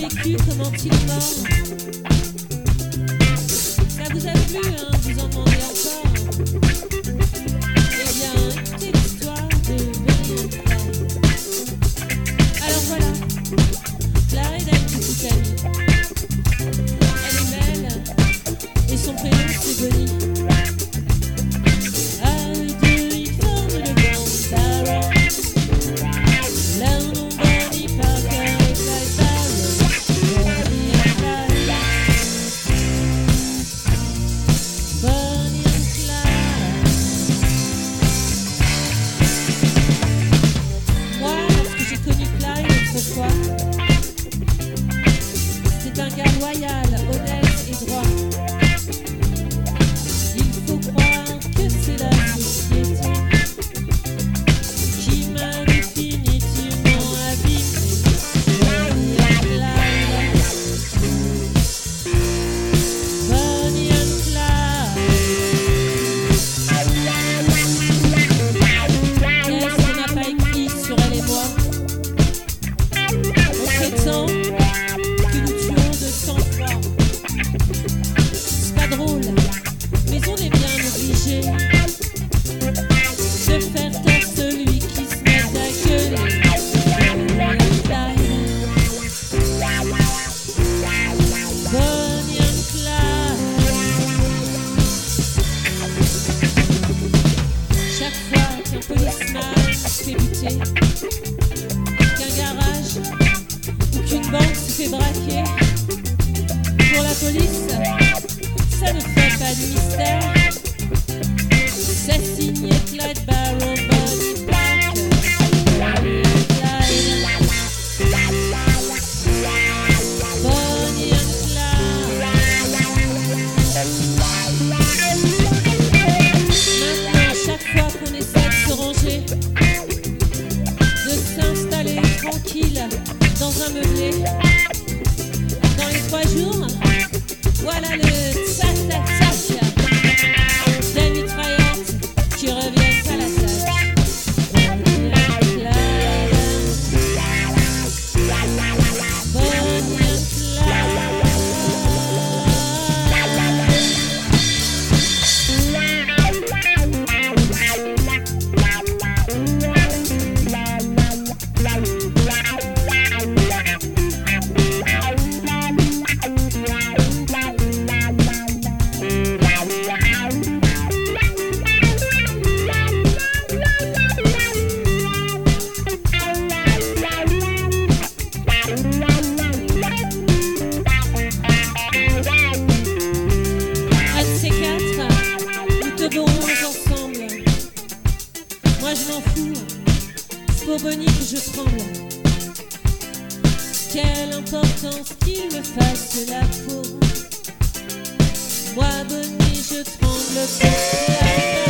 vécu, comment il est mort. Ça vous a plu, hein, vous en demandez encore. Eh bien, écoutez l'histoire de Bonnie and Clyde. Alors voilà, Clyde a une petite amie. Elle est belle et son prénom c'est Bonnie. À eux deux, ils forment le grand Barrow. Leur nom Bonnie Parker et Clyde Barrow. Bonnie and Clyde. Bonnie and Clyde. Moi, lorsque j'ai connu Clyde autrefois, c'est un gars loyal, honnête et droit. Il faut croire que c'est la société qui m'a définitivement abîmé. Bonnie and Clyde. Bonnie and Clyde. Qu'est-ce qu'on n'a pas écrit sur elle et moi? On prétend que nous tuons de sang-froid. C'est pas drôle, mais on est bien obligé de faire taire celui qui se met à gueuler. Bonnie and Clyde. Bonnie and Clyde. Chaque fois qu'un policeman se fait buter, qu'un garage ou qu'une banque se fait braquer, pour la police, ça ne fait pas de mystère. C'est signé Clyde Barrow, Bonnie Parker. Bonnie and Clyde. Bonnie and Clyde. Maintenant, chaque fois qu'on essaie de se ranger, de s'installer tranquille dans un meublé, dans les 3 jours, voilà le tsac-tac-tac des mitraillettes qui reviennent à la tâche. Bonnie and Clyde. Bonnie and un de ces 4, nous te verrons ensemble. Moi je m'en fous, c'est pour Bonnie que je tremble. Quelle importance qu'il me fasse la peau. Moi Bonnie je tremble pour Clyde.